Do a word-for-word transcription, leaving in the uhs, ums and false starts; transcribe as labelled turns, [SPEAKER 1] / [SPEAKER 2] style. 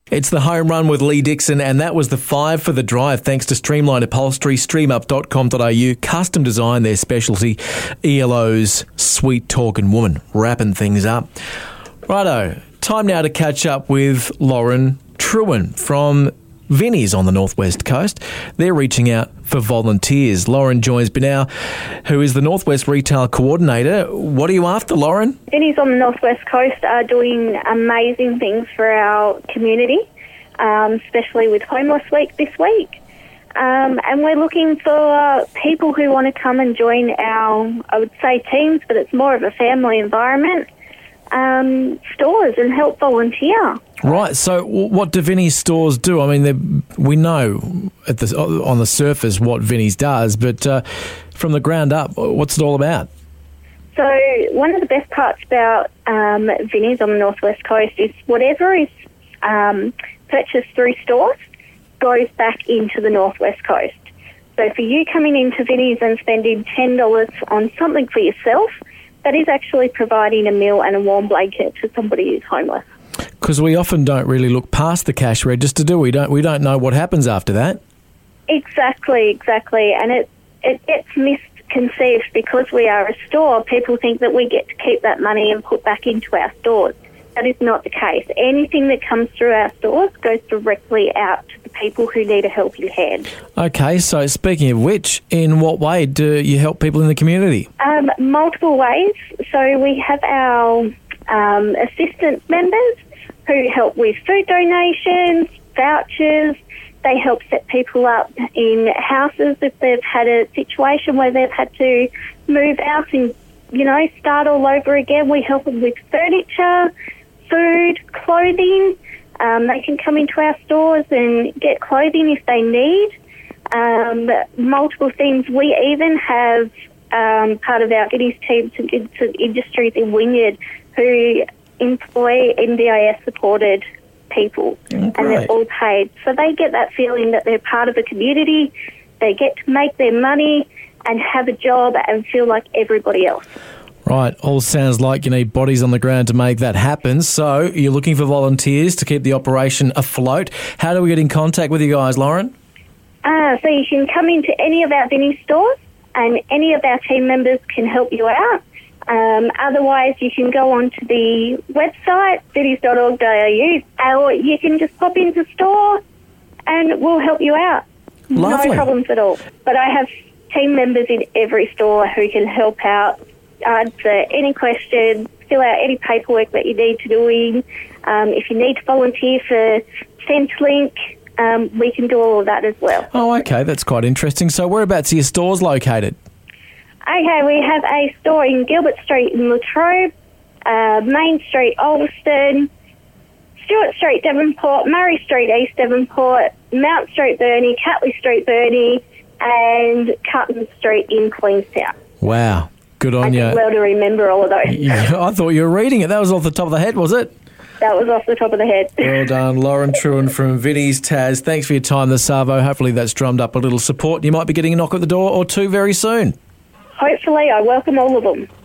[SPEAKER 1] It's the home run with Lee Dixon, and that was the five for the drive thanks to Streamline Upholstery, stream up dot com dot a u. Custom design, their specialty. E L O's Sweet Talking Woman, wrapping things up. Righto, time now to catch up with Lauren Trewin from Vinnie's on the Northwest Coast. They're reaching out for volunteers. Lauren joins me now, who is the Northwest Retail Coordinator. What are you after, Lauren?
[SPEAKER 2] Vinnie's on the Northwest Coast are doing amazing things for our community, um, especially with Homeless Week this week. Um, and we're looking for uh, people who want to come and join our, I would say teams, but it's more of a family environment, um, stores and help volunteer.
[SPEAKER 1] Right, so what do Vinnie's stores do? I mean, we know at the, on the surface what Vinnie's does, but uh, from the ground up, what's it all about?
[SPEAKER 2] So one of the best parts about um, Vinnie's on the Northwest Coast is whatever is um, purchased through stores goes back into the Northwest Coast. So for you coming into Vinnie's and spending ten dollars on something for yourself, that is actually providing a meal and a warm blanket to somebody who's homeless.
[SPEAKER 1] Because we often don't really look past the cash register, do we? Don't we don't know what happens after that.
[SPEAKER 2] Exactly, exactly. And it, it gets misconceived because we are a store. People think that we get to keep that money and put back into our stores. That is not the case. Anything that comes through our stores goes directly out to the people who need a helping hand.
[SPEAKER 1] Okay, so speaking of which, in what way do you help people in the community?
[SPEAKER 2] Um, multiple ways. So we have our um, assistance members who help with food donations, vouchers. They help set people up in houses if they've had a situation where they've had to move out and, you know, start all over again. We help them with furniture, food, clothing. Um, they can come into our stores and get clothing if they need. Um, multiple things. We even have um, part of our Vinnie's teams and industries in Wynyard who employ N D I S-supported people,
[SPEAKER 1] oh,
[SPEAKER 2] and they're all paid. So they get that feeling that they're part of a community, they get to make their money and have a job and feel like everybody else.
[SPEAKER 1] Right, all sounds like you need bodies on the ground to make that happen. So you're looking for volunteers to keep the operation afloat. How do we get in contact with you guys, Lauren?
[SPEAKER 2] Uh, so you can come into any of our Vinnie's stores and any of our team members can help you out. Um, otherwise, you can go onto the website, vinnies dot org dot a u, or you can just pop into store and we'll help you out.
[SPEAKER 1] Lovely.
[SPEAKER 2] No problems at all. But I have team members in every store who can help out, answer any questions, fill out any paperwork that you need to do. Um, if you need to volunteer for Centrelink, um, we can do all of that as well.
[SPEAKER 1] Oh, okay, that's quite interesting. So whereabouts are your stores located?
[SPEAKER 2] Okay, we have a store in Gilbert Street in Latrobe, uh, Main Street, Ulverston, Stewart Street, Devonport, Murray Street, East Devonport, Mount Street, Burnie, Catley Street, Burnie, and Cutton Street in Queenstown.
[SPEAKER 1] Wow, good on
[SPEAKER 2] you. I did well to remember all of those.
[SPEAKER 1] Yeah, I thought you were reading it. That was off the top of the head, was it?
[SPEAKER 2] That was off the top of the head.
[SPEAKER 1] Well done, Lauren Trewin from Vinnie's, Taz. Thanks for your time this Savo. Hopefully that's drummed up a little support. You might be getting a knock at the door or two very soon.
[SPEAKER 2] Hopefully, I welcome all of them.